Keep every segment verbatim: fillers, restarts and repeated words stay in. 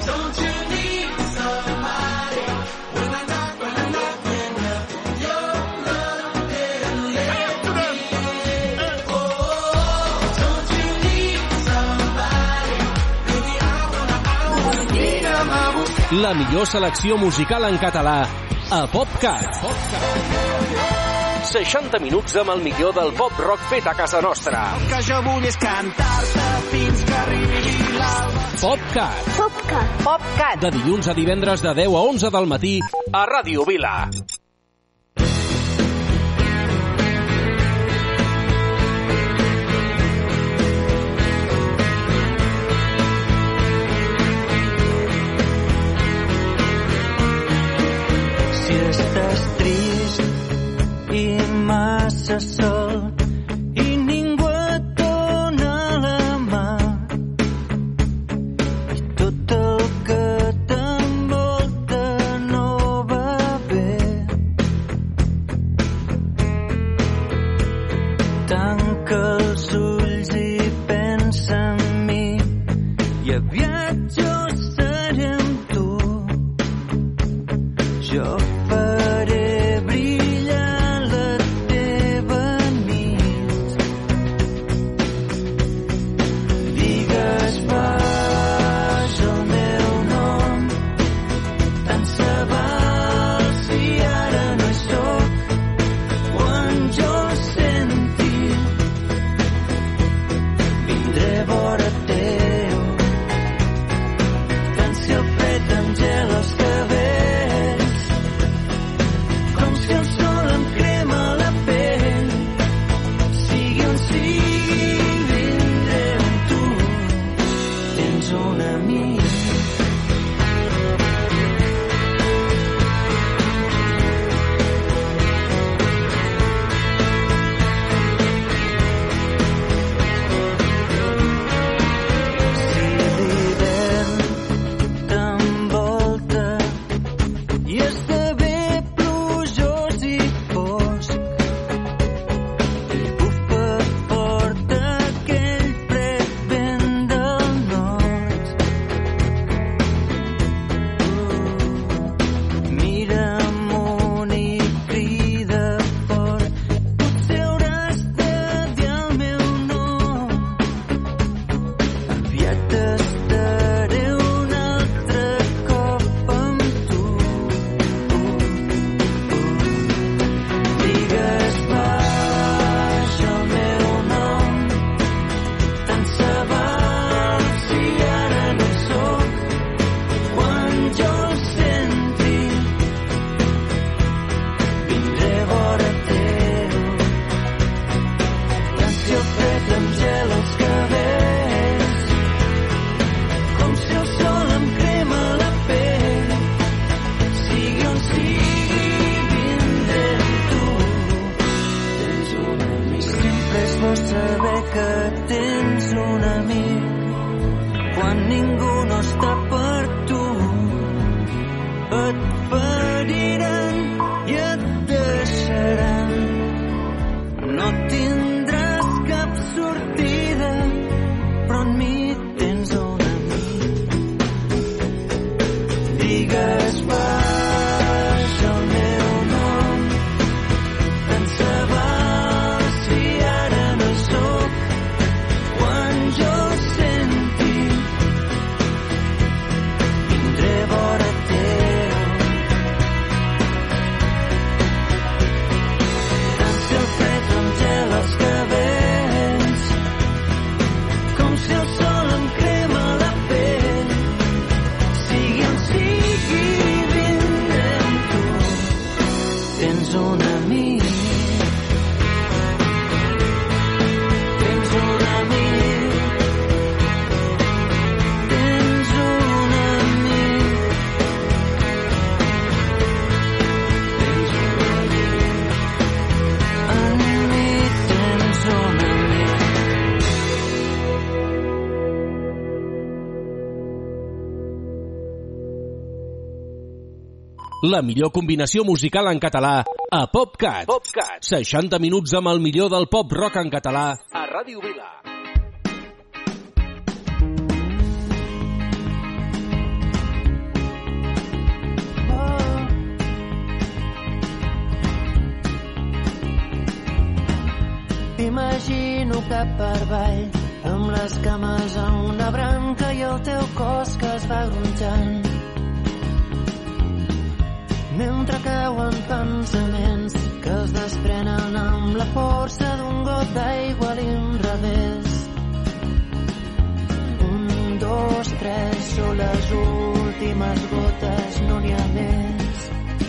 La millor selecció musical en català a PopCat. seixanta minuts amb el millor del pop rock fet a casa nostra. El que jo vull és cantar-te fins que arribi l'alba. PopCat. PopCat. PopCat. De dilluns a divendres de deu a onze del matí a Ràdio Vila. Si estàs trist i massa sol i ningú et dona la mà i tot el que t'envolta no va bé, tanca els ulls i pensa en mi i aviat jo seré amb tu. Jo faré brillar la teva nit. Digues baix el meu nom, tant se val si ara no hi soc. Quan jo senti, vindré a vora teu. Tant si el fred em gela els cabells, saber que tens un amic quan ningú no està per tu. Et feriran i et deixaran, no tindràs cap sortida, però en mi tens un amic. Digues baix el meu nom, tant se val si ara no hi soc. Quan jo senti, vindré a vora teu. Tant si el fred em gela els cabells, com si el sol em crema la pell. Sigui on sigui, vindré amb tu. Tens un amic. Tens un amic. Tens un amic. Tens un amic. En mi tens un amic. La millor combinació musical en català a PopCat. PopCat. seixanta minuts amb el millor del pop rock en català a Ràdio Vila. cap per avall, amb les cames a una branca i el teu cos que es va gronxant. Mentre cauen pensaments que es desprenen amb la força d'un got d'aigua a l'inrevés. Un, dos, tres, són les últimes gotes, no n'hi ha més.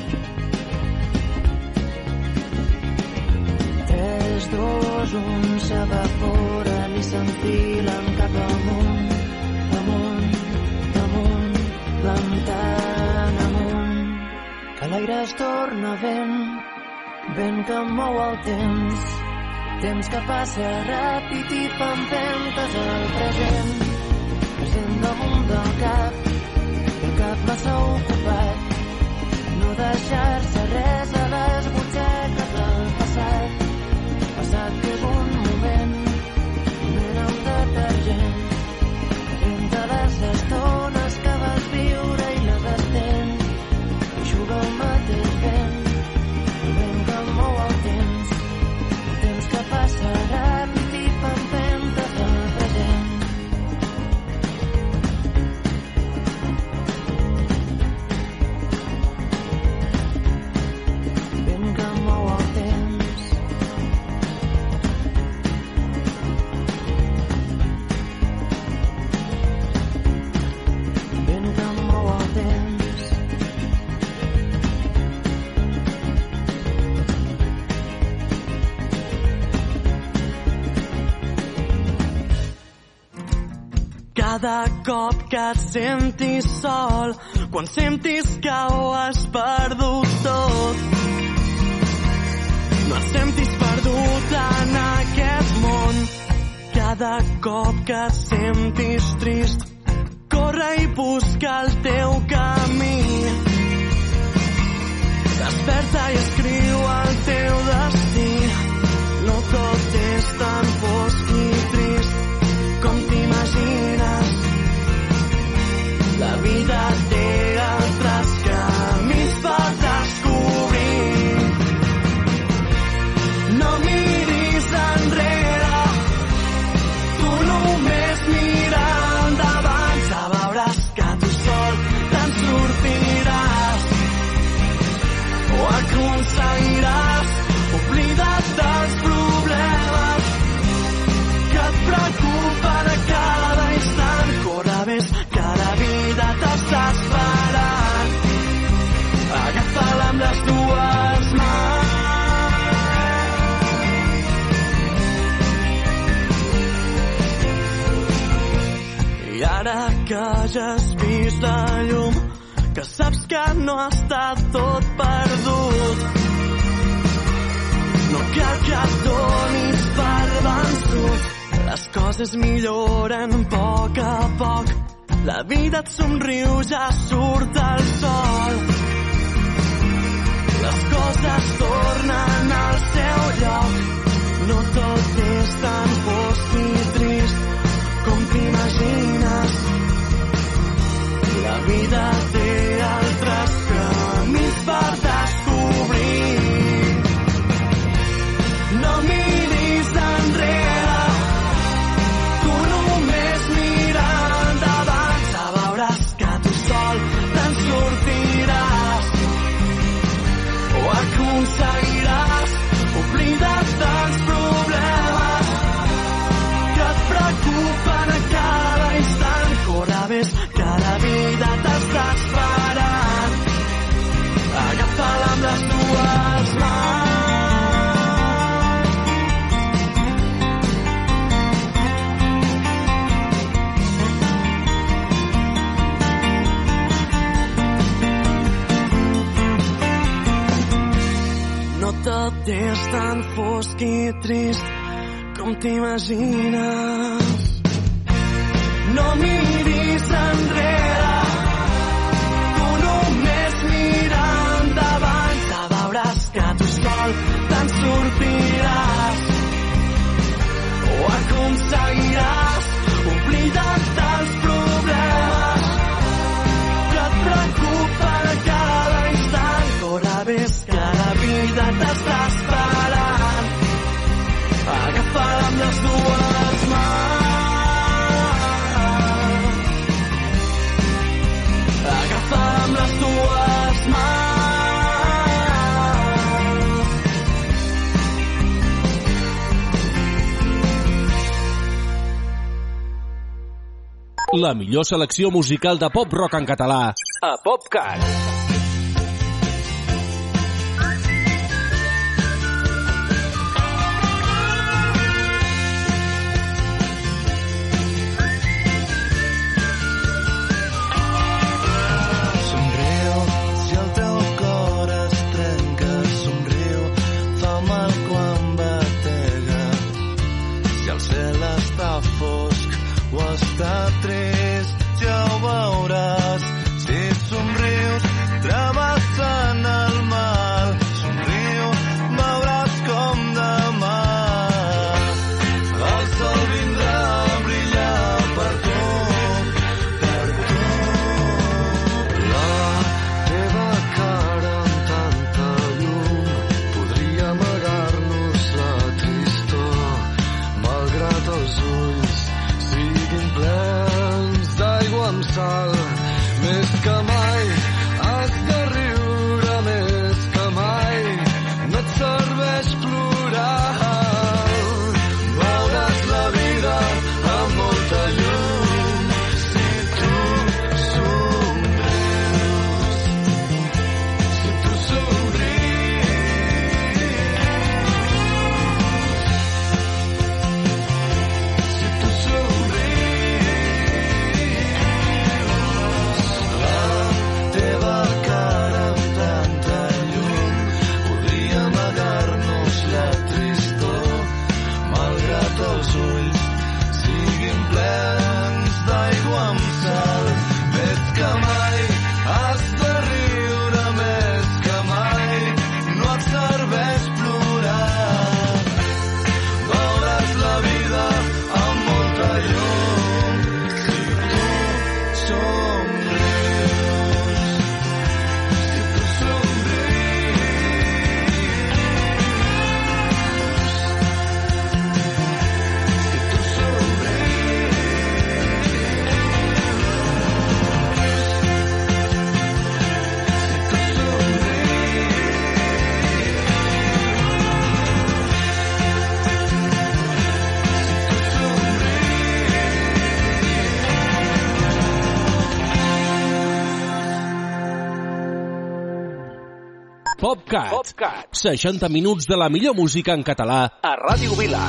Tres, dos, un, s'evaporen i s'enfilen cap amunt, amunt, amunt, plantant amunt. Que l'aire es torna vent, vent que mou el temps, temps que passa ràpid i fa empentes al present, present damunt del cap, el cap massa ocupat, no deixar-se res a les butxaques del passat, passat que és un moment, mena un detergent, entre les estones que vas viure i les estens, eixuga el mateix vent, el vent que mou el temps, el temps que passa ràpid i fa empentes al present. Vent que mou el temps. Vent que mou el temps. Cada cop que et sentis sol, quan sentis que ho has perdut tot, no et sentis perdut en aquest món. Cada cop que et sentis trist, corre i busca el teu camí. Desperta i escriu el teu destí. No tot és tan fosc i trist com t'imagines. La vida té altres camins per descobrir. No miris enrere, tu només mira endavant. Ja veuràs que tu sol te'n sortiràs o aconseguiràs oblida't dels problemes que et preocupen a cada instant. Corre, ves, que la vida t'està esperant. Agafa-la amb les dues mans. I ara que ja has vist la llum, que saps que no està tot perdut, no cal que et donis per vençut. Les coses milloren a poc a poc, la vida et somriu, ja surt el sol. Les coses tornen al seu lloc, no tot és tan fosc i trist com t'imagines. La vida té altres camins per descobrir. No miris enrere, tu només mira endavant. Ja veuràs que tu sol te'n sortiràs o aconseguiràs oblida't dels problemes que et preocupen a cada instant. Corre, ves, que la vida t'està esperant. Agafa-la amb les dues mans. No tot és tan fosc i trist com t'imagines. No miris enrere, tu només mira endavant. Ja veuràs que tu sol te'n sortiràs o aconseguiràs oblida't dels problemes que et preocupen a cada instant. Corre, ves, que la vida t'està esperant. Agafa-la amb les dues agafar amb les tues mans. La millor selecció musical de pop-rock en català a PopCat. Està trist, ja ho veuràs. Si somrius, travessant el mal. Somriu, veuràs com demà el sol vindrà a brillar per tu, per tu. La teva cara amb tanta llum podria amagar-nos la tristor, malgrat els ulls plens d'aigua amb sal. Més que mai has de riure, més que mai no et serveix plorar. Veuràs la vida amb molta llum si tu somrius, si tu somrius, si tu somrius. Els ulls siguin plens d'aigua amb sal. Més que mai has de riure, més que mai no et serveix plorar. Veuràs la vida amb molta llum si tu somrius, si tu PopCat. PopCat. seixanta minuts de la millor música en català a Ràdio Vila.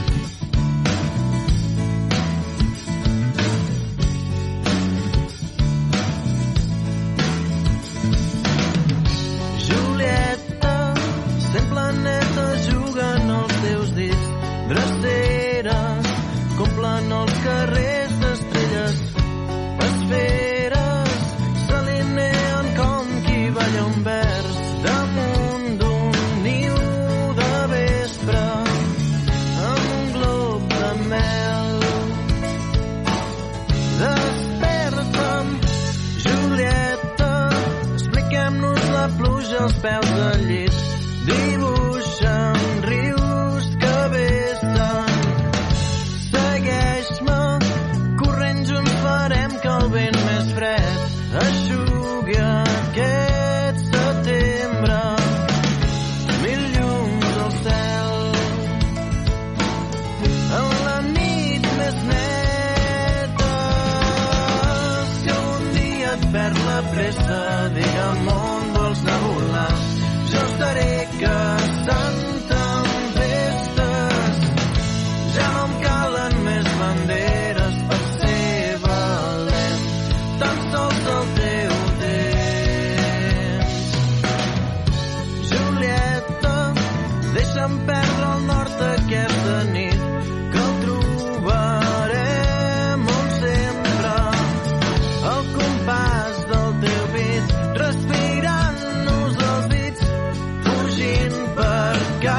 Julieta, sempre neta, juguen els teus dits. Dreceres, complen els carrers d'estrelles. Esferes, s'alineen com qui balla un vers damunt d'un niu de vespre amb un glob de mel. Desperta'm, Julieta, expliquem-nos la pluja als peus del llit. Dibuixa'm rius que vessen. Segueix-me, corrent junts farem que el vent més fred eixugui aquest setembre. Mil llums al cel, en la nit més neta. Si un dia et perd la pressa, digue'm on vols anar volant. Jo estaré caçant tempestes. Ja no em calen més banderes per ser valent, tan sols el teu temps. Julieta, deixa'm perdre el nord aquesta nit, que el trobarem on sempre, al compàs del teu pit, respirant-nos els dits, fugint per cap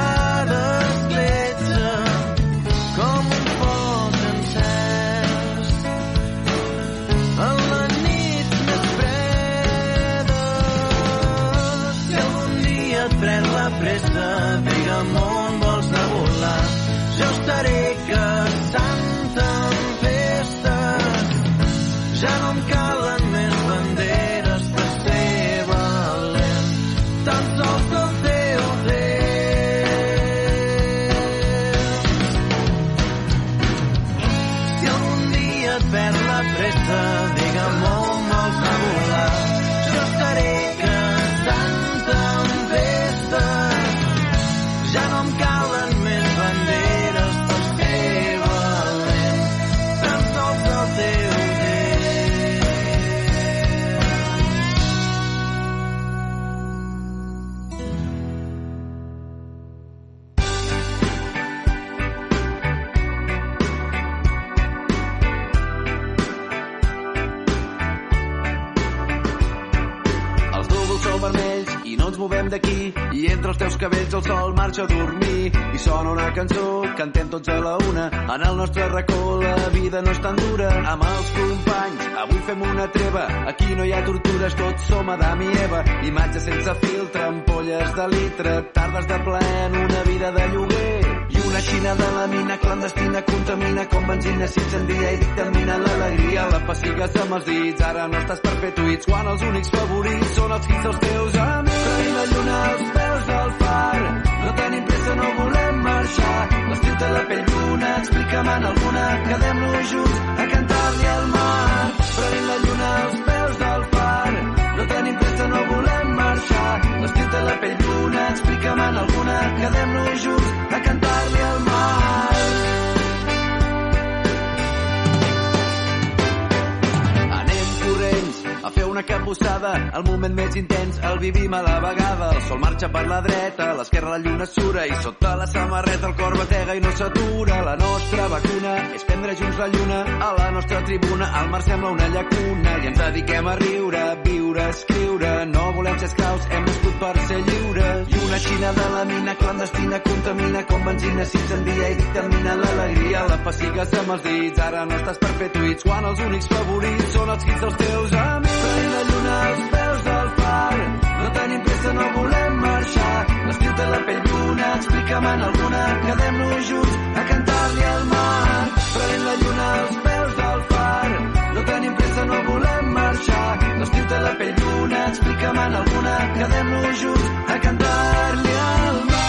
ens movem d'aquí i entre els teus cabells el sol marxa a dormir i sona una cançó, cantem tots a la una en el nostre racó la vida no és tan dura amb els companys, avui fem una treva aquí no hi ha tortures, tots som Adam i Eva imatges sense filtre, ampolles de litre tardes de plaer en una vida de lloguer i una xina de la mina clandestina contamina com benzina s'incendia i dictamina l'alegria la pessigues amb els dits, ara no estàs per fer tuits quan els únics favorits són els hits dels teus amics traient la lluna als peus del far no tenim pressa, no volem marxar l'estiu té la pell bruna explica'm en alguna quedem-nos junts a cantar-li al mar traient la lluna als peus del far no tenim pressa, no volem marxar l'estiu té la pell bruna explica'm en alguna quedem-nos junts a cantar-li al mar a fer una capbussada, el moment més intens el vivim a la vegada, el sol marxa per la dreta, a l'esquerra la lluna sura i sota la samarreta el cor batega i no s'atura la nostra vacuna és prendre junts la lluna a la nostra tribuna el mar sembla una llacuna i ens dediquem a riure, viure, escriure no volem ser esclaus, hem nascut per ser lliures i una xina de la mina clandestina contamina com benzina s'incendia i dictamina l'alegria la pessigues amb els dits, ara no estàs per fer tuits quan els únics favorits són els hits dels teus amics traient la lluna als peus del far no tenim pressa, no volem marxar l'estiu té la pell bruna explica'm en alguna quedem-nos junts a cantar-li al mar traient la lluna als peus del far no tenim pressa, no volem marxar l'estiu té la pell bruna explica'm en alguna quedem-nos junts a cantar-li al mar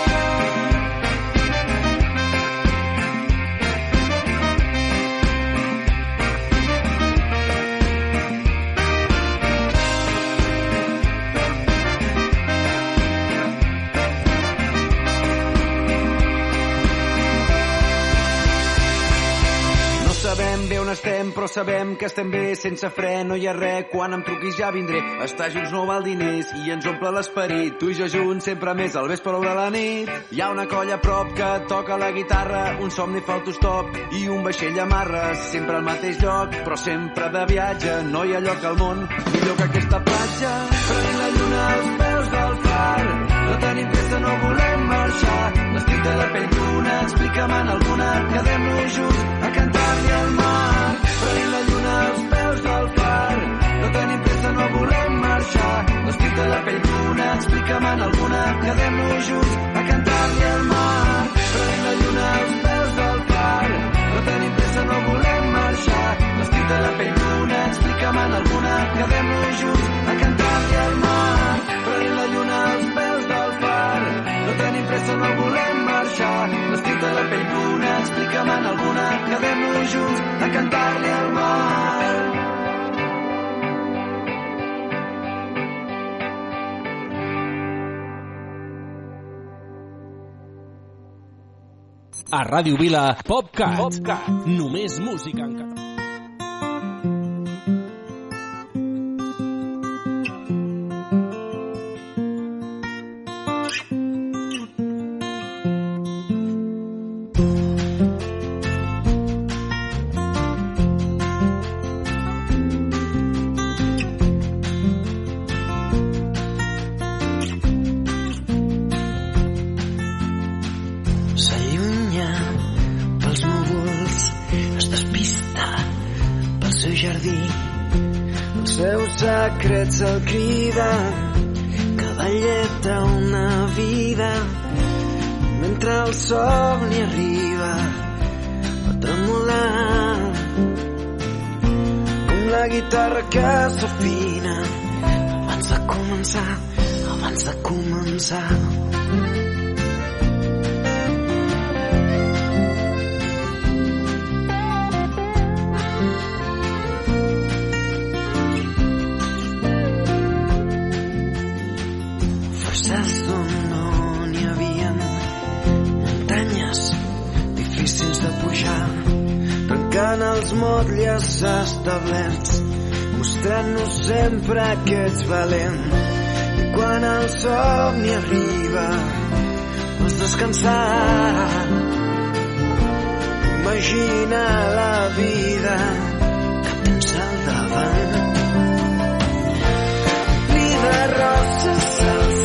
sabem bé on estem, però sabem que estem bé sense fre, no hi ha res, quan em truquis ja vindré estar junts no val diners i ens omple l'esperit, tu i jo junts sempre més al vespre o de la nit, hi ha una colla a prop que toca la guitarra, un somni fa autostop i un vaixell amarra sempre al mateix lloc, però sempre de viatge no hi ha lloc al món millor que aquesta platja traient la lluna als peus del far no tenim pressa, no volem marxar l'estiu té la pell bruna explica'm en alguna quedem-nos junts a cantar-li al mar traient la lluna als peus del far no tenim pressa, no volem marxar l'estiu té la pell bruna explica'm en alguna quedem-nos junts a cantar-li al mar traient la lluna als peus del far no tenim pressa, no volem marxar l'estiu té la pell bruna explica'm en alguna quedem-nos junts a cantar-li al mar traient la lluna als peus del far no tenim pressa, no volem marxar l'estiu té la pell bruna explica'm en alguna quedem-nos junts a cantar-li al mar a Ràdio Vila, PopCat. PopCat. Només música en català. secrets el crida, cada lletra una vida, mentre el somni arriba a tremolar, com la guitarra que s'afina abans de començar, abans de començar. Els motlles establerts, mostrant-nos sempre que ets valent. I quan el somni arriba, pots descansar. Imagina la vida que tens al davant. Omplir de roses els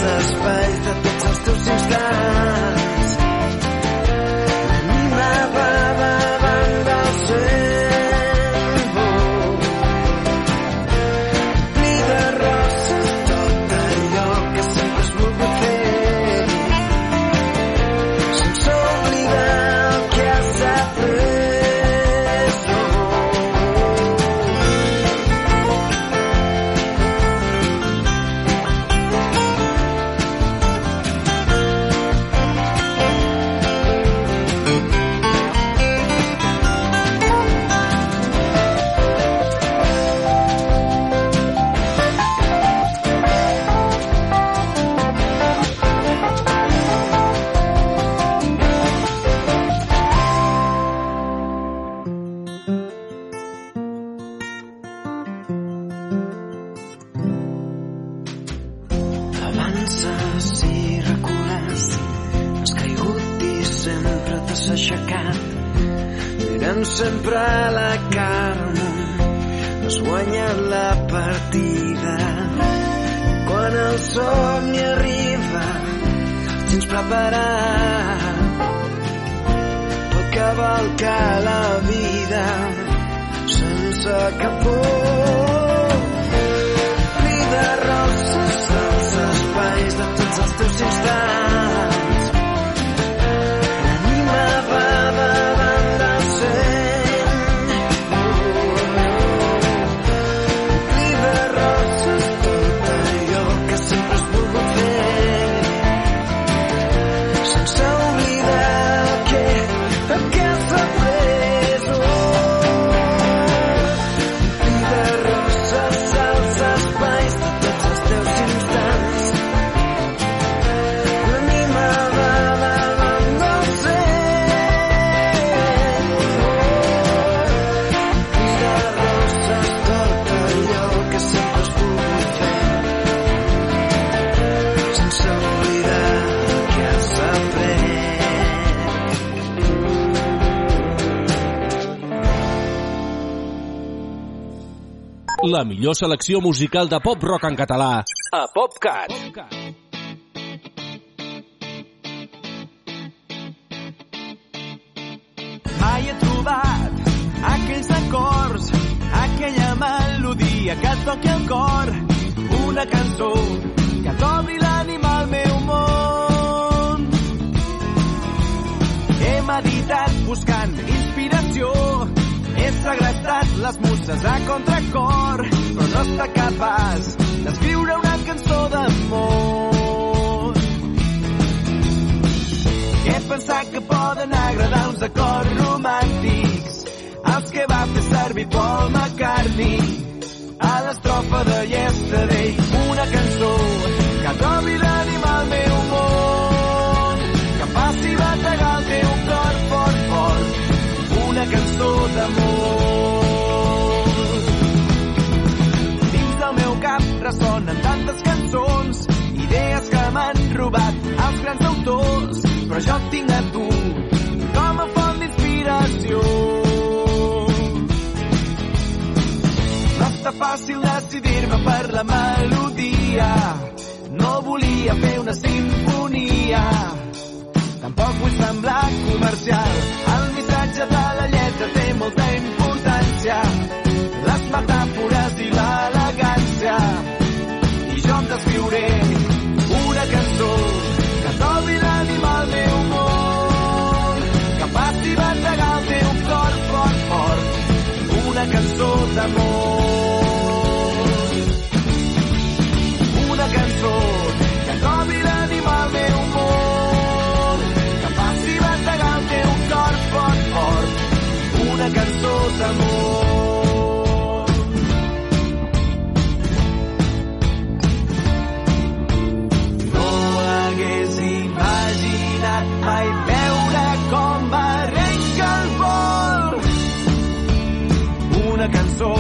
pensa si recules, has caigut i sempre t'has aixecat, mirant sempre a la cara al món, has guanyat la partida. Quan el somni arriba, tens preparat per cavalcar la vida sense cap por. Vida roses dels espais de tots els teus instants, l'ànima va davant del cent. Vida roses, tot allò que sempre has volgut fer, sense oblidar el que, el que has après. Vida roses als espais de tots els teus instants, l'ànima va davant del cent. Vida roses, tot allò que sempre has volgut fer, sense oblidar el que has après. La millor selecció musical de pop-rock en català a PopCat. Mai he trobat aquells acords, aquella melodia que et toqui el cor, una cançó que t'obri l'ànima al meu món. He meditat buscant inspiració, he segrestat les muses a contracor, però no està capaç d'escriure una cançó d'amor. He pensat que poden agradar uns acords romàntics, els que va fer servir Paul McCartney a l'estrofa de Yesterday. Una cançó que t'obri l'ànima al meu món, que faci bategar el teu cor fort, fort. Una cançó d'amor. Dins del meu cap ressonen tantes cançons, idees que m'han robat els grans autors, però jo et tinc a tu com a font d'inspiració. No està fàcil decidir-me per la melodia, no volia fer una simfonia, tampoc vull semblar comercial, el missatge de la lletra té molta importància, les metàfores i l'elegància, i jo em descriuré una cançó que t'obri l'ànima al meu món, que faci bategar el teu cor fort, fort, una cançó d'amor. Una cançó que t'obri l'ànima al meu món, que faci bategar el teu cor fort, fort, una cançó d'amor. No hagués imaginat mai veure com va arrencar el vol. Una cançó,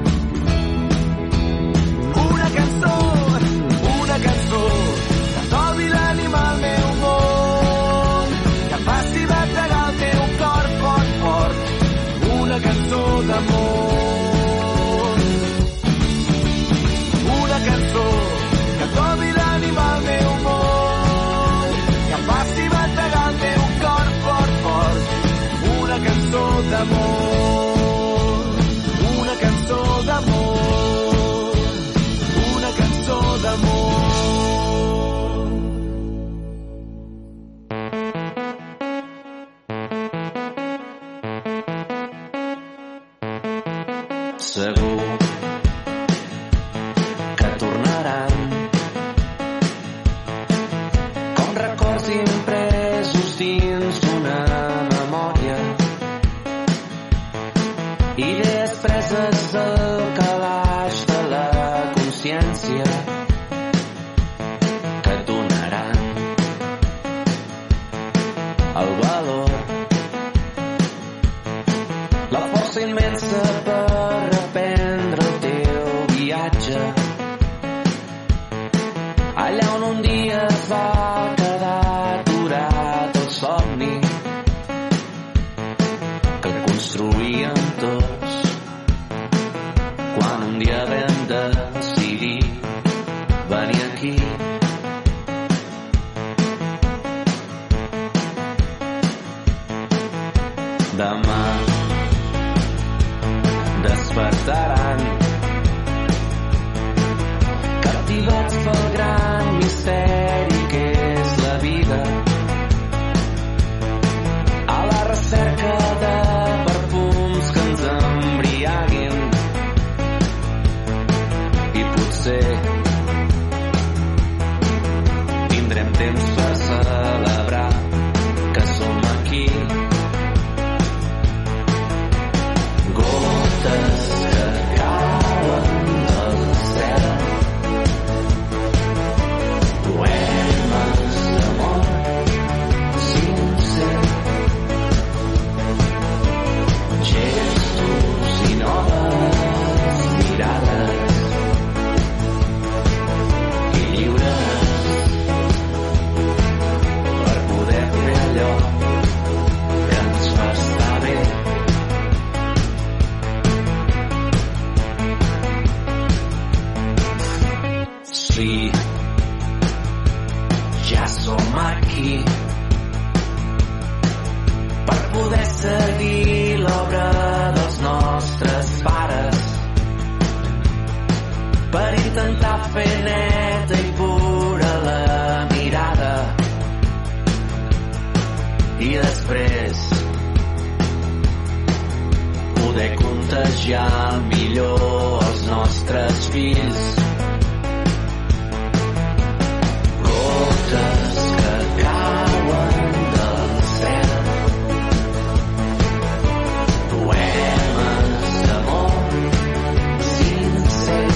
una cançó, una cançó que t'obri l'ànima al meu món, que faci bategar el teu cor fort, fort, una cançó d'amor. Una cançó que t'obri l'ànima al meu món, que faci bategar el teu cor fort, fort, una cançó d'amor. Una cançó d'amor, una cançó d'amor. Segur que tornaran com records impresos dins d'una memòria, idees preses al calaix de la consciència que et donaran el valor, la força immensa per reprendre el teu viatge allà on un dia vaig pel gran misteri que és la vida, a la recerca de perfums que ens embriaguin. I potser tindrem temps per celebrar que som aquí. Gotes que cauen del cel, poemes d'amor sincer, gestos i noves mirades, i lliures per poder fer allò que ens fa estar bé. Sí, ja som aquí per poder seguir l'obra dels nostres pares, per intentar fer neta i pura la mirada i després poder contagiar millor els nostres fills. Gotes que cauen del cel, poemes d'amor sincer,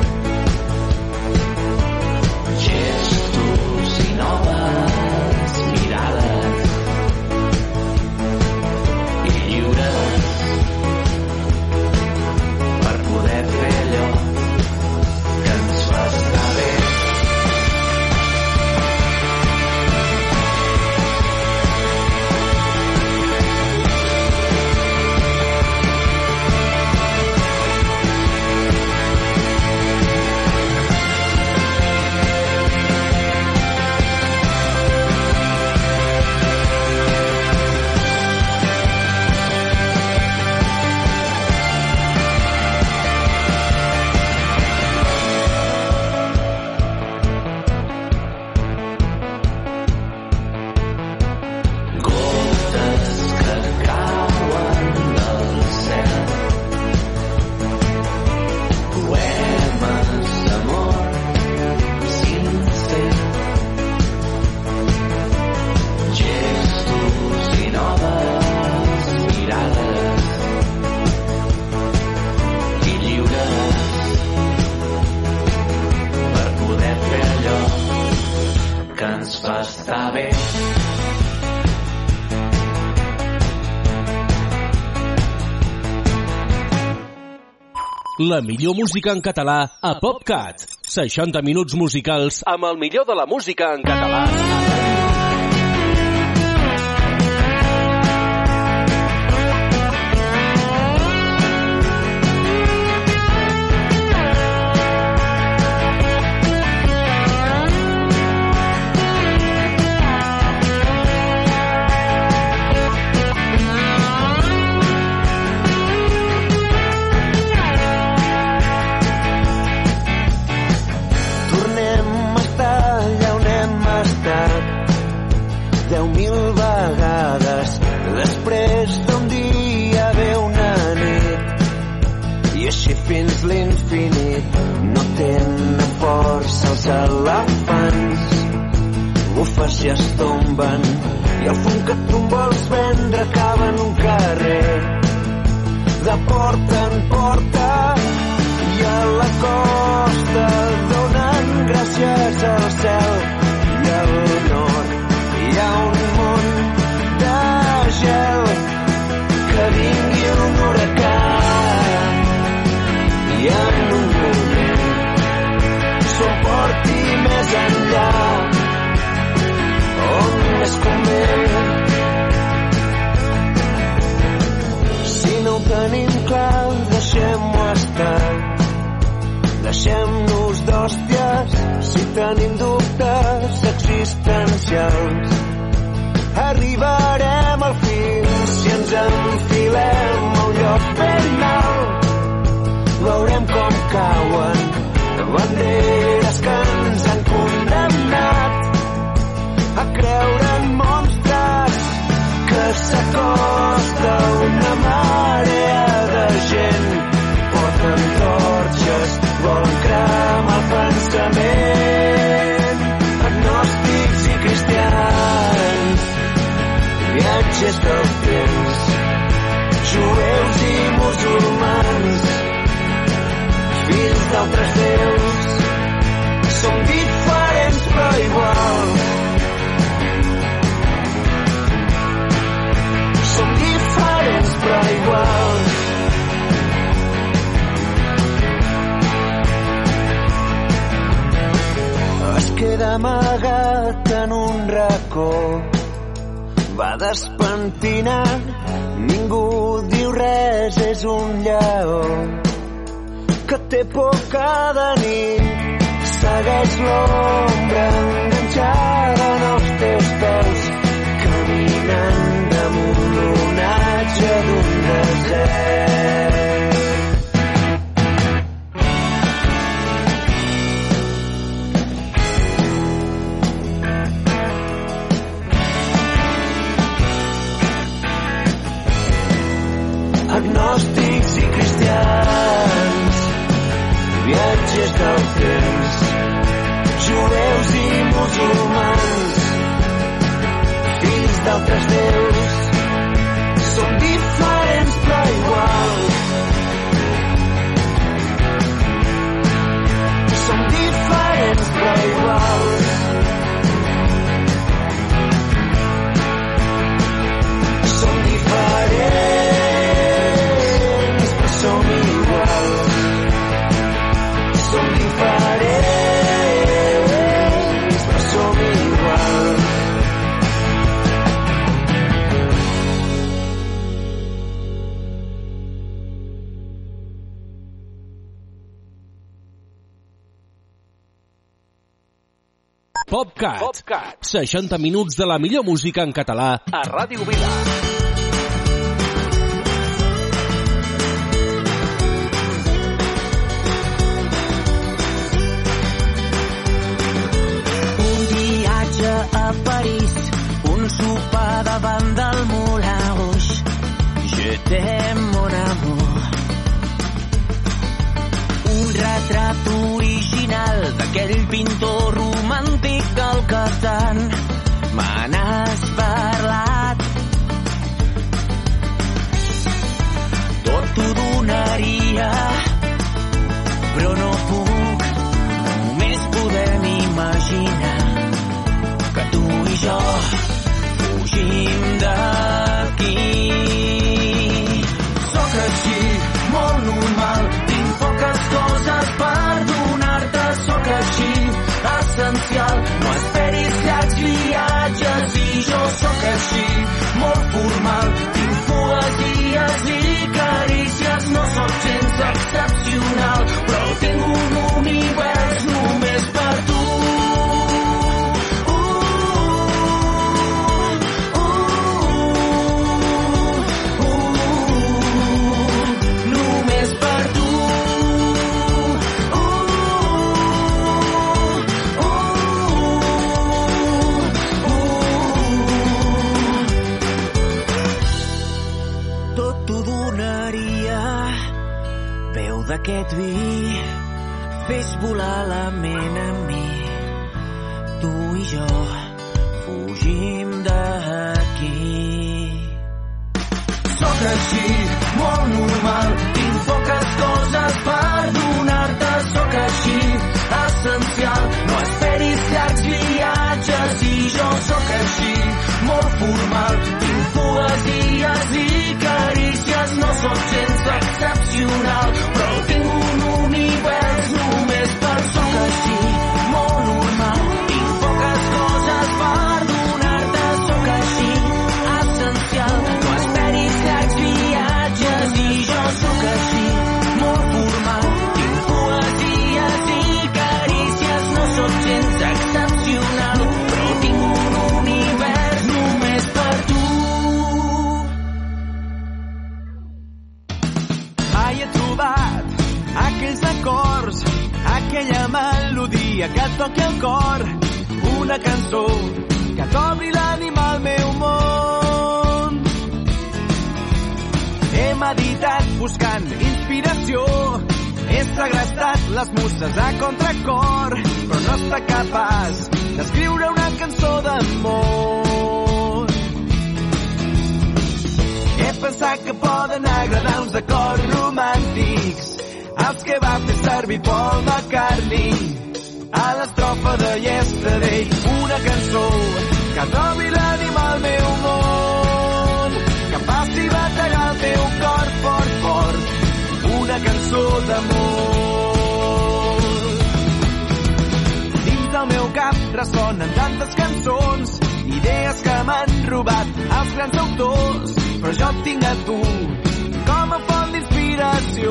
gestos i noves mirades, i lliures per poder fer allò que ens fa estar bé. Gotes que cauen del cel, poemes d'amor sincer, gestos i noves mirades, i lliures per poder fer allò que ens fa estar bé. La millor música en català a PopCat. seixanta minuts musicals amb el millor de la música en català. Tornem a estar allà on hem estat deu mil vegades. Després d'un dia ve una nit i així fins l'infinit. No tenen força els elefants, bufes ja es tomben i el fum que tu em vols vendre acaba en un carrer de porta en porta, i a la costa donen gràcies al cel, i al nord hi ha un munt de gel. Que vingui un huracà i en un moment s'ho porti més enllà, on més convé. Si no ho tenim clar, deixem-ho estar. Deixem-nos d'hòsties si tenim dubtes existencials. Arribarem al fil si ens enfilem a un lloc ben alt. Veurem com cauen banderes que queda amagat en un racó. Va despentinat, ningú diu res, és un lleó que té por cada nit. Segueix l'ombra enganxada en els teus peus, caminant damunt l'onatge d'un desert. Agnòstics i cristians, viatgers del temps, jueus i musulmans, fills d'altres déus, som diferents però iguals. Som diferents però iguals. Som diferents. Som iguals, som diferents, però som iguals. PopCat. PopCat. seixanta minuts de la millor música en català a Ràdio Vila. A París, un sopar davant del Moulin Rouge. Je t'aime, mon amour. Un retrat original d'aquell pintor romàntic del que tant me n'has parlat. Tot t'ho donaria, però no puc, només podem imaginar que tu i jo fugim d'aquí. Sóc així, molt normal, tinc poques coses per donar-te. Sóc així, essencial, no esperis llargs viatges. I jo sóc així, molt formal, tinc poesies i carícies. No sóc gens excepcional, però tinc un univers només per tu. D'aquest vi fes volar la ment amb mi. Tu i jo fugim d'aquí. Sóc així, molt normal, tinc poques coses per donar-te. Sóc així, essencial, no esperis llargs viatges. I jo sóc així, molt formal, tinc poesies i carícies. No sóc gens excepcional, però tinc un univers només per tu. Sóc així, molt normal, tinc poques coses per donar-te. Sóc així, essencial, no esperis llargs viatges. I jo sóc així, molt formal, tinc poesies i carícies. No sóc gens excepcional, però tinc un univers només per tu. Mai he trobat aquells acords, aquella melodia que toqui el cor, una cançó que t'obri l'ànima al meu món. He meditat buscant inspiració, he segrestat les muses a contracor, però no està capaç d'escriure una cançó d'amor. He pensat que poden agradar uns acords romàntics, els que va fer servir Paul McCartney a l'estrofa de Yesterday. Una cançó que trobi l'ànima al meu món, que faci bategar el meu cor fort, fort. Una cançó d'amor. Dins del meu cap ressonen tantes cançons, idees que m'han robat els grans autors, però jo et tinc a tu com a font d'inspiració.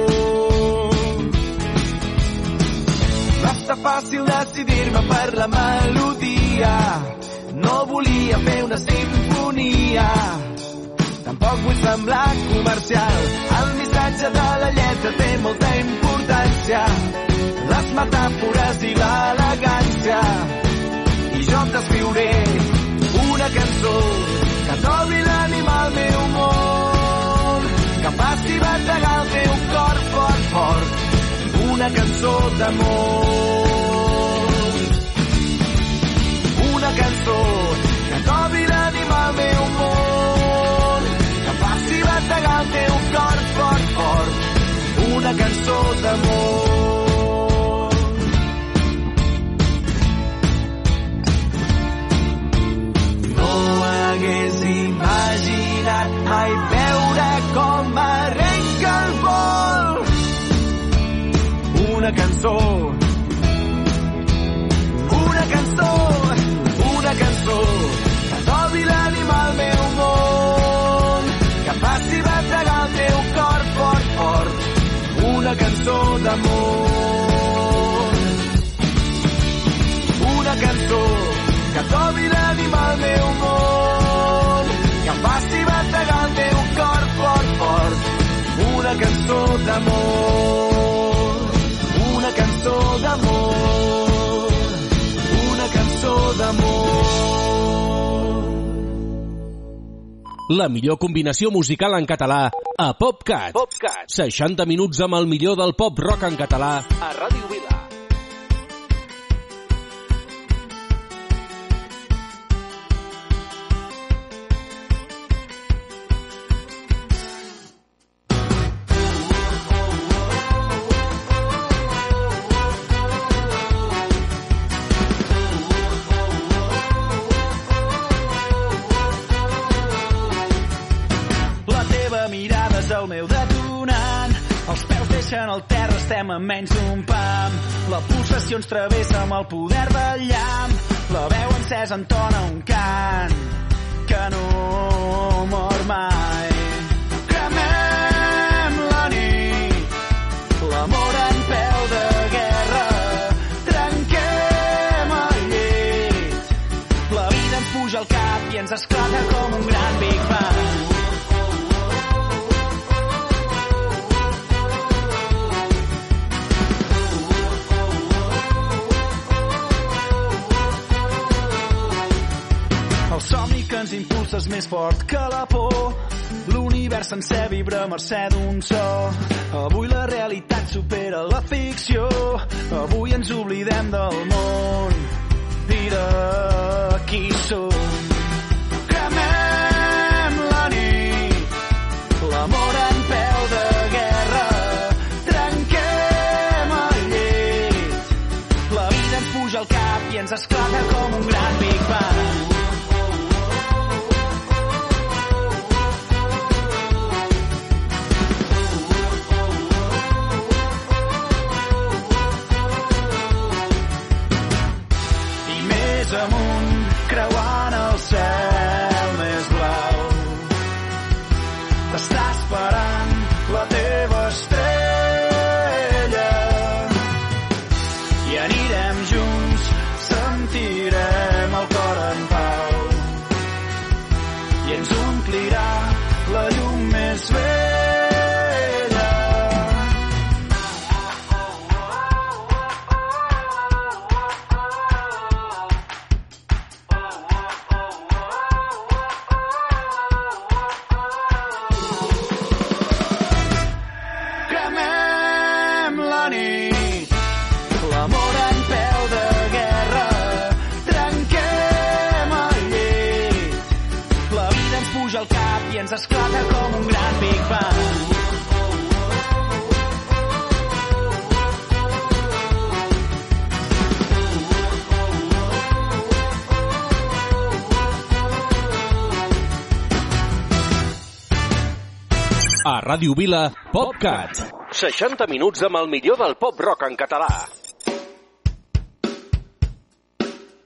Va estar fàcil decidir-me per la melodia, no volia fer una simfonia, tampoc vull semblar comercial, el missatge de la lletra té molta importància, les metàfores i l'elegància, i jo t'escriuré una cançó que t'obri l'ànima al meu món, que faci bategar el teu cor fort, fort, una cançó d'amor. Una cançó que t'obri l'ànima al meu món, que faci bategar el teu cor fort, fort, una cançó d'amor. Hagués imaginat mai veure com arrenca el vol. Una cançó, una cançó, una cançó que t'obri l'ànima al meu món, que faci bategar el teu cor fort, fort, una cançó d'amor. Una cançó que t'obri l'ànima al meu món, que faci bategar el teu cor fort, fort, una cançó d'amor, una cançó d'amor, una cançó d'amor. La millor combinació musical en català a PopCat. PopCat. seixanta minuts amb el millor del pop rock en català a Ràdio Vila. El meu detonant, els peus deixen el terra, estem a menys d'un pam, la pulsació ens travessa amb el poder del llamp, la veu encesa entona un cant que no mor mai. Cremem la nit, l'amor en peu de guerra, trenquem el llit, la vida ens puja al cap i ens esclata com un gran Big Bang. El somni que ens impulsa és més fort que la por. L'univers sencer vibra a mercè d'un so. Avui la realitat supera la ficció. Avui ens oblidem del món i de qui som. Cremem la nit, l'amor en peu de guerra. Trenquem el llit, la vida ens puja al cap i ens esclata com un gran Big Bang. Amunt, creuant el cel més blau, t'està esperant la teva estrella i anirem junts, sentirem el cor en pau i ens omplirà la llum més vella. I ens esclata com un gran Big Bang. A Ràdio Vila, PopCat. seixanta minuts amb el millor del pop rock en català.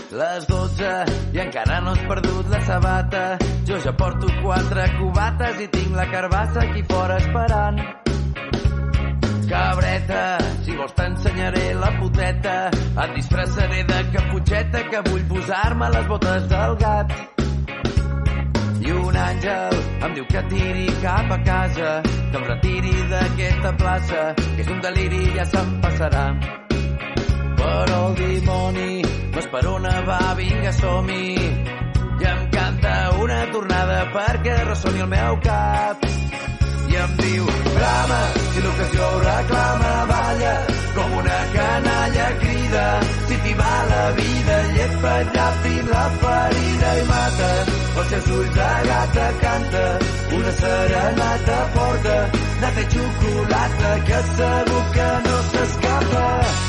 les dotze i encara no has perdut la sabata. Jo ja porto quatre cubates i tinc la carbassa aquí fora esperant. Cabreta, si vols t'ensenyaré la puteta, et disfressaré de caputxeta que vull posar-me les botes del gat. I un àngel em diu que tiri cap a casa, que em retiri d'aquesta plaça, que és un deliri i ja se'm passarà. Però el dimoni no és per on va, vinga, som-hi. I em canta una tornada perquè ressoni el meu cap. I em diu, brama, si l'ocasió ho reclama, balla, com una canalla crida, si t'hi va la vida, llepa, ràpid, la ferida i mata, els seus ulls de gata canta, una serenata porta, nata i xocolata, que segur que no s'escapa.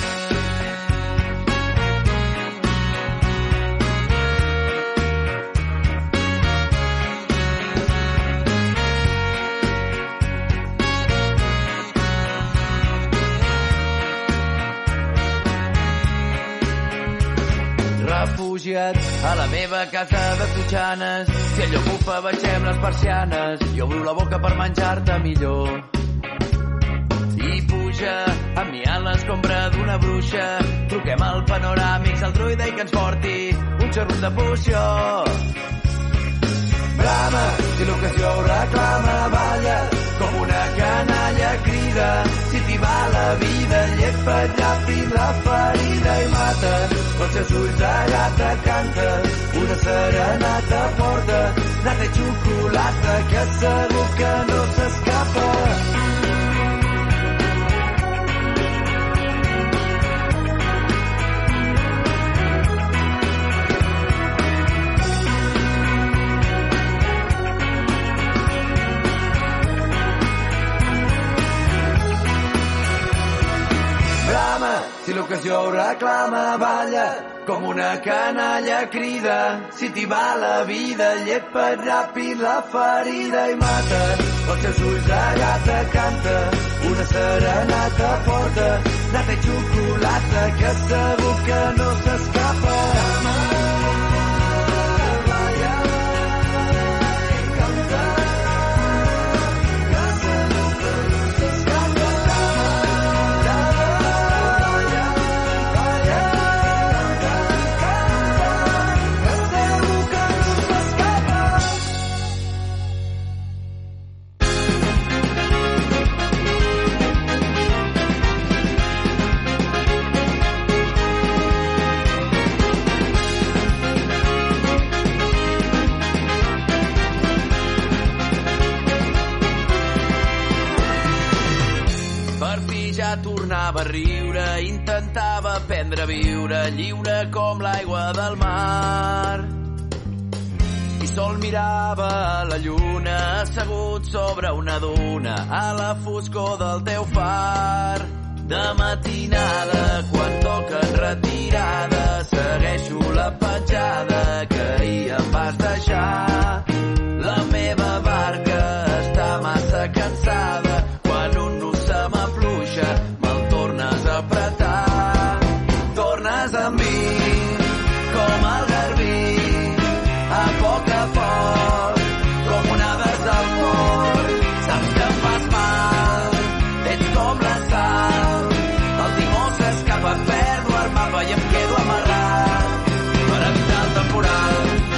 Refugiat a la meva casa de Totxanes, si allò bufa baixem les persianes i obro la boca per menjar-te millor. I puja amb mi a l'escombra d'una bruixa, truquem al panoràmics al druida i que ens porti un xarrup de poció. Brama, si l'ocasió ho reclama, balla, com una canalla crida, si t'hi va la vida, llepa ràpid la ferida i mata, els seus ulls de gata canta, una serenata porta, nata i xocolata, que segur que no s'escapa. Si l'ocasió ho reclama, balla, com una canalla crida, si t'hi va la vida, llepa ràpid la ferida i mata, els seus ulls de gata canta, una serenata porta, nata i xocolata, que segur que no s'escapa. Tornava a riure, intentava aprendre a viure lliure com l'aigua del mar. I sol mirava la lluna assegut sobre una duna a la foscor del teu far. De matinada, quan toquen retirada, segueixo la petjada que ahir em vas deixar. La meva barca està massa cansada, quan un nus se m'afluixa, me'l tornes a apretar. Tornes amb mi, com el garbí, a poc a poc, com onades al port. Saps que em fas mal, ets com la sal, el timó s'escapa, perdo el mapa i em quedo amarrat per evitar el temporal.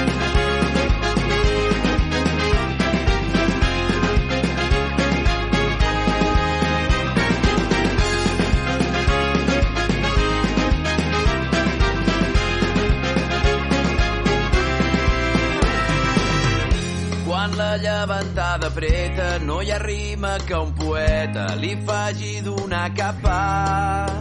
Quan la llevantada preta, no hi ha rima que un poeta li faci donar cap pas.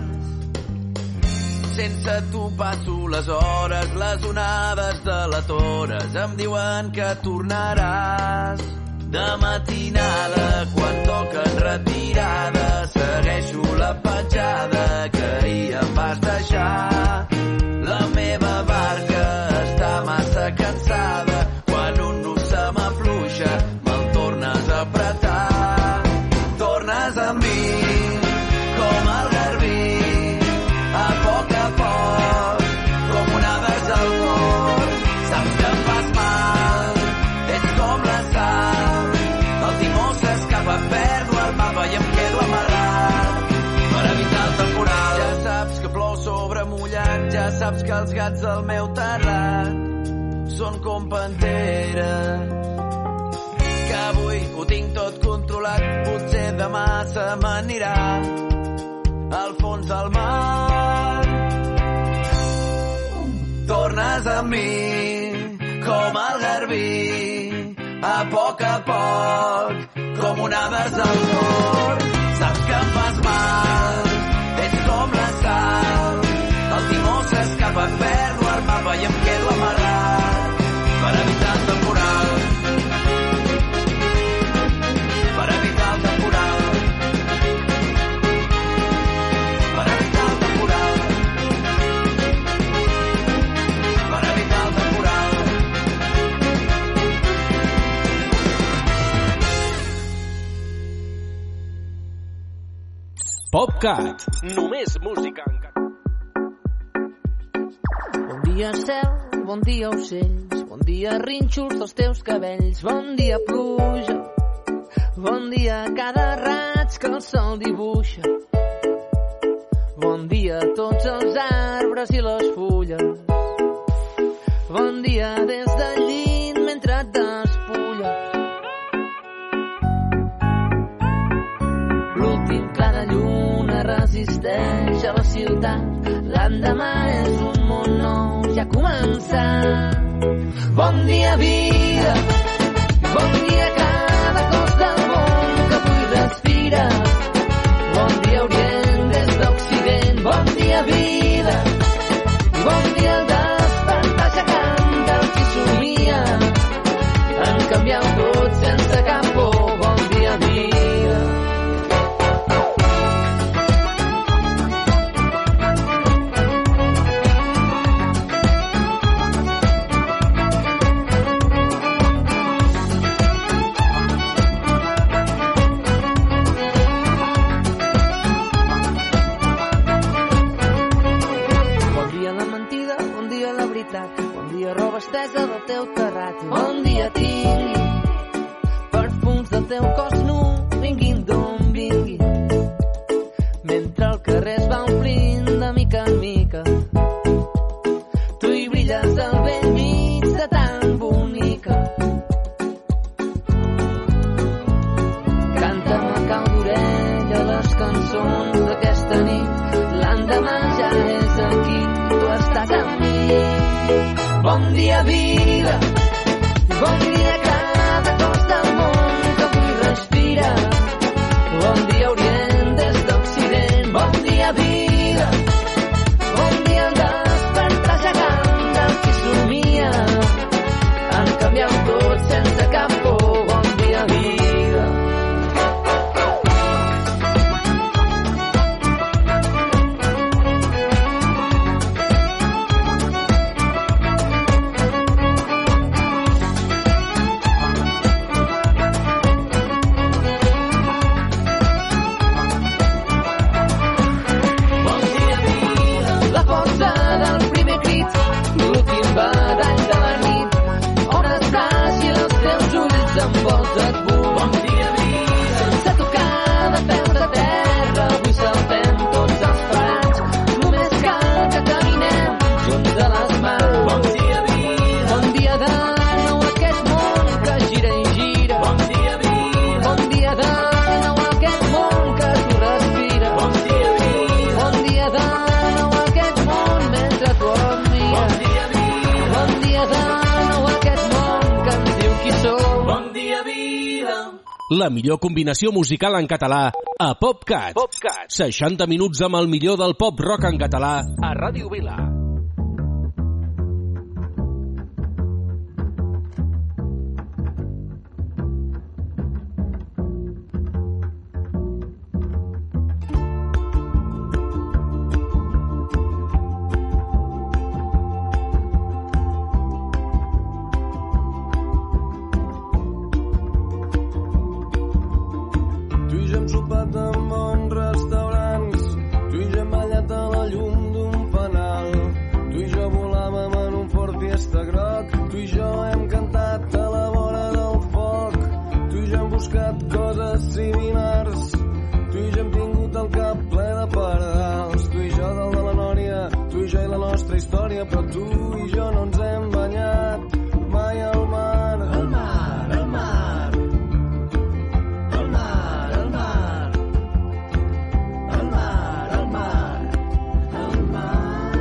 Sense tu passo les hores, les onades de la Tores em diuen que tornaràs. De matinada, quan toquen retirada, segueixo la petjada que ahir em vas deixar. La meva barca està massa cansada, quan un nus se m'afluixa, me'l tornes a apretar. Tornes amb mi, com el garbí, a poc a poc, com onades al sobre mullat, ja saps que els gats del meu terrat són com panteres. Que avui ho tinc tot controlat, potser demà se m'anirà al fons del mar. Tornes a mi com el garbí, a poc a poc, com una vers al cor. Saps que em fas mal, ets com la sal, el timó s'escapa, perdo el mapa i em quedo amarrat per evitar el temporal. Per evitar el temporal. Per evitar el temporal. Per evitar el temporal. PopCat. Només música en català. Bon dia cel, bon dia ocells, bon dia rínxols dels teus cabells, bon dia pluja, bon dia cada raig que el sol dibuixa, bon dia a tots els arbres i les fulles, bon dia des del llit mentre et despulles. L'últim clar de lluna resisteix a la ciutat, l'endemà és un món nou, ja ha començat. Bon dia vida, bon dia cada cos del món que avui respira, bon dia Orient des d'Occident, bon dia vida, bon dia el despertar gegant del qui somia, en canviar tot sense cap por, bon dia vida. Bon dia roba estesa del teu terrat, bon dia tingui perfums del teu cos nu, vinguin d'on vinguin, mentre el carrer es va omplint de mica en mica, tu hi brilles al vell mig de tan bonica. Canta'm a cau d'orella les cançons d'aquesta nit, l'endemà ja és aquí, tu estàs amb mi. Bon dia vida, bon dia cada cos del món que avui respira, bon dia Orient des d'Occident, bon dia vida, bon dia el despertar gegant del qui somia, en canviar tot sense cap por, bon dia vida. La millor combinació musical en català a PopCat. PopCat. seixanta minuts amb el millor del pop rock en català a Ràdio Vila. Sopat en bons restaurants, tu i jo hem ballat a la llum d'un fanal. nostra història, però tu i jo no ens hem banyat mai al mar. El mar, el mar. El mar, el mar. El mar, el mar. El mar.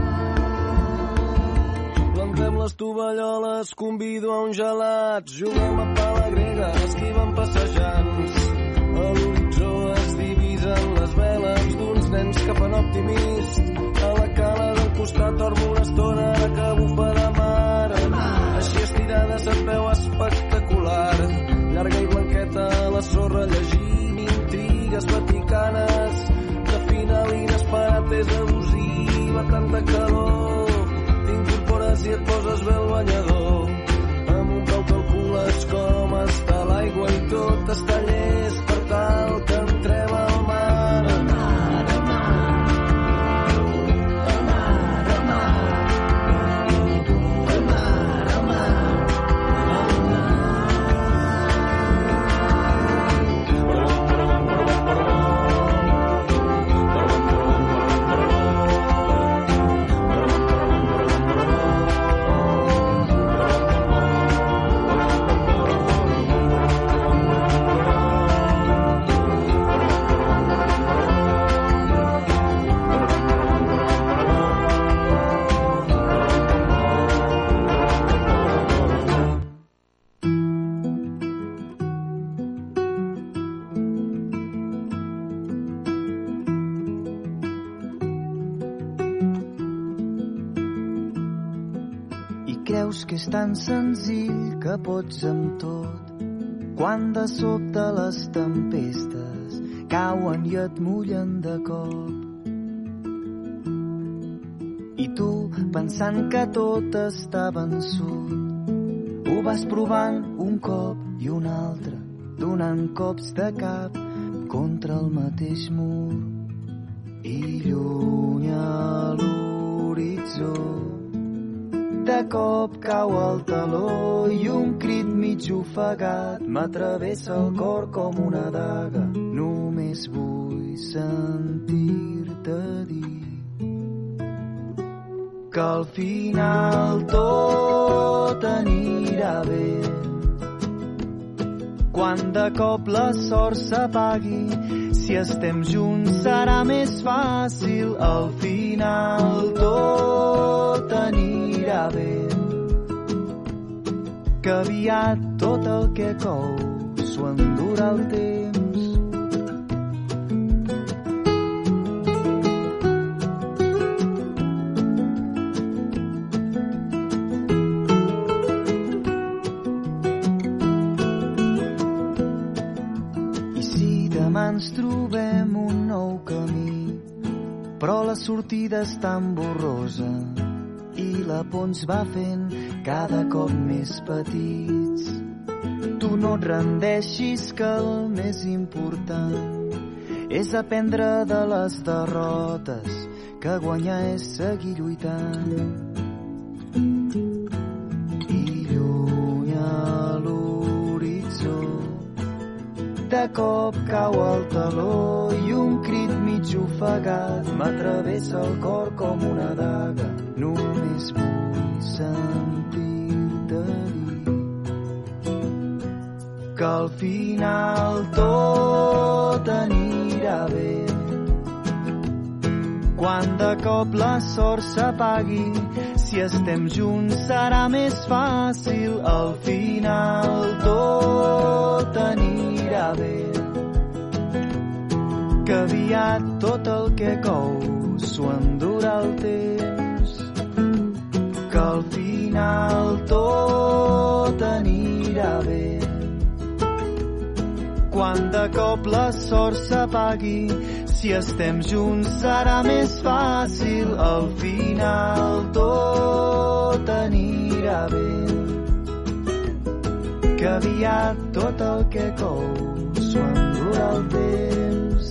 Plantem les tovalloles, convido a un gelat, juguem a pala grega, esquivem passejants. A l'horitzó es divisen les veles d'uns nens que fan optimist. A la cala del costat dormo una estona que bufa de mar. Així estirada se't veu espectacular, llarga i blanqueta a la sorra llegint intrigues vaticanes. De final inesperat és abusiva, tanta calor. T'incorpores i et poses bé el banyador. Amb un peu calcules com està l'aigua i tot està llest per tal que entrem al mar. El mar, el mar. El mar, el mar. El mar, el mar. Creus que és tan senzill que pots amb tot, quan de sobte les tempestes cauen i et mullen de cop. I tu, pensant que tot està vençut, ho vas provant un cop i un altre, donant cops de cap contra el mateix mur. I lluny a l'horitzó de cop cau el taló i un crit mig ofegat m'atravessa el cor com una daga. Només vull sentir-te dir que al final tot anirà bé. Quan de cop la sort s'apagui, si estem junts serà més fàcil. Al final tot anirà bé, que aviat tot el que cou s'ho endurà el temps. I si demà ens trobem un nou camí, però la sortida és tan borrosa i la por ens va fent cada cop més petits. Tu no et rendeixis, que el més important és aprendre de les derrotes, que guanyar és seguir lluitant. I lluny a l'horitzó de cop cau el taló i un crit mig ofegat m'atravessa el cor com una daga. Només vull sentir-te dir que al final tot anirà bé. Quan de cop la sort s'apagui, si estem junts serà més fàcil. Al final tot anirà bé, que aviat tot el que cou s'ho endurà el temps. Que al final tot anirà bé, quan de cop la sort s'apagui, si estem junts serà més fàcil. Al final tot anirà bé, que aviat tot el que cou s'ho endurà el temps.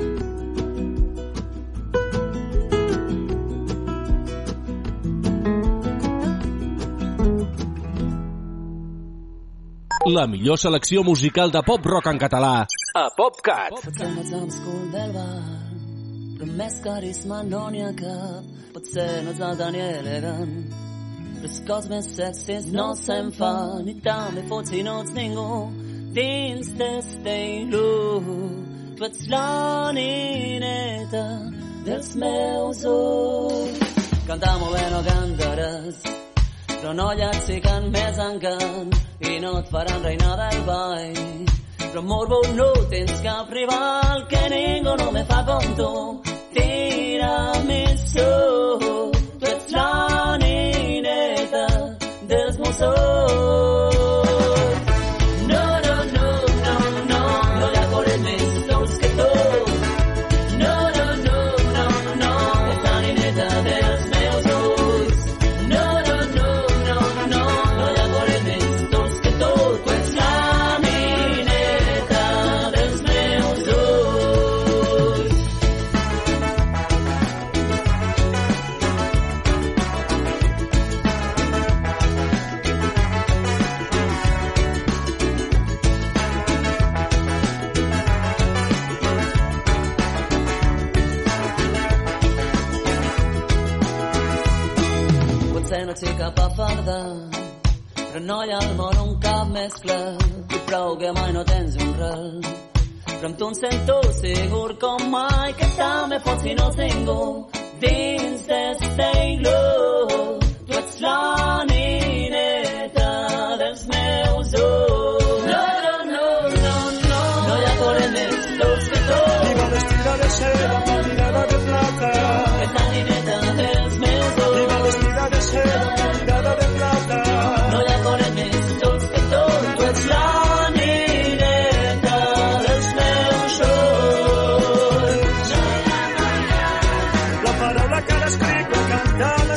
La millor selecció musical de pop-rock en català a PopCat. Potser no ets a l'escul del bar, però més carisma no n'hi ha cap. potser no ets tan elegant, les coses més sexis no se'n fan i també fots si no ets ningú dins d'este il·lu. Tu ets la nineta dels meus ulls. Cantar molt bé no cantaràs, però noies sí que en més encant i no et faran reina del ball. Però morbo no tens cap rival que ningú no me fa com tu. Tiramisú, tu ets la nineta dels meus ulls. No, no, no, no, no, no hi ha corrent més dolç que tu. No, no, no, no, no, ets la nineta dels meus ulls. No, no, no, no, no, no hi ha corrent més dolç que tu. Tu ets la nineta dels meus ulls. Potser no ets cap a farda, però no hi ha al món un cap més clar. I prou que mai no tens un ral, però amb tu em sento segur com mai que també pots si no ets ningú dins d'este iglú.